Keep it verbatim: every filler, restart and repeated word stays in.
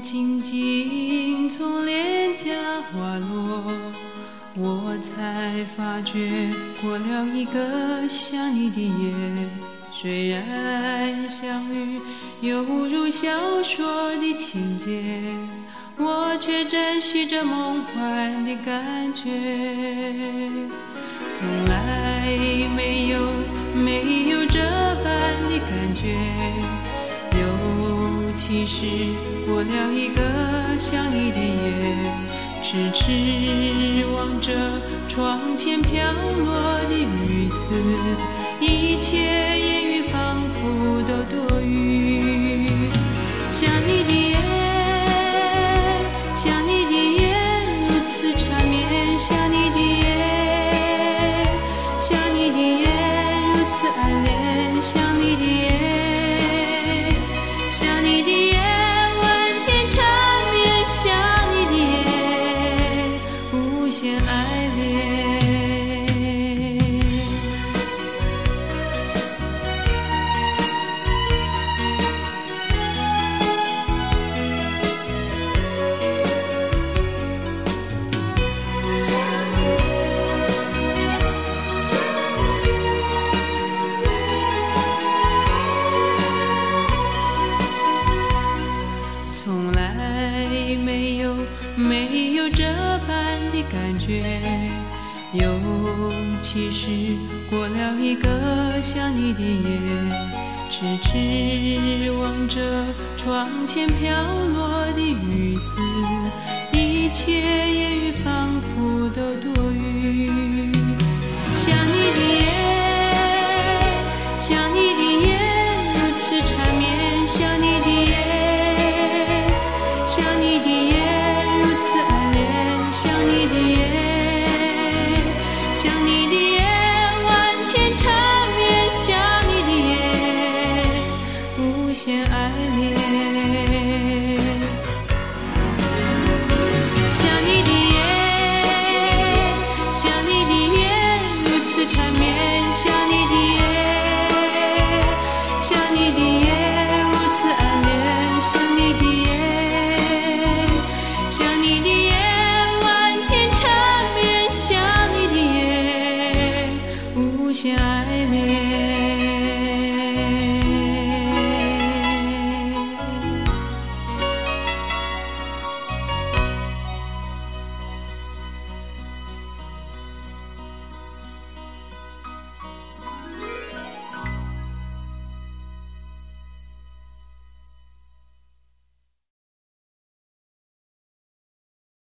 静静从脸颊滑落，我才发觉过了一个想你的夜。虽然相遇犹如小说的情节，我却珍惜着梦幻的感觉。从来没有没有这般的感觉，尤其是过了一个想你的夜，痴痴望着窗前飘落的雨丝，一切言语仿佛都多余。想你的夜，想你的夜，如此缠绵。想你的夜，想你的夜，如此爱恋。想你的夜，想你的夜，万千缠绵。想你的夜，无限爱恋。从来没有没有这般的感觉，尤其是过了一个想你的夜，痴痴望着窗前飘落的雨丝，一切言语仿佛都多余。想你的夜，想你的夜，如此缠绵。想你的夜，想你的夜，如此爱恋。想你的夜，想你的夜，万千缠绵。想你的夜，无限爱恋。想你的夜，想你的夜，如此缠绵。想你的夜，想你的夜，如此爱恋。想你的夜，想你的夜，万千缠绵。想你的夜，无限爱恋。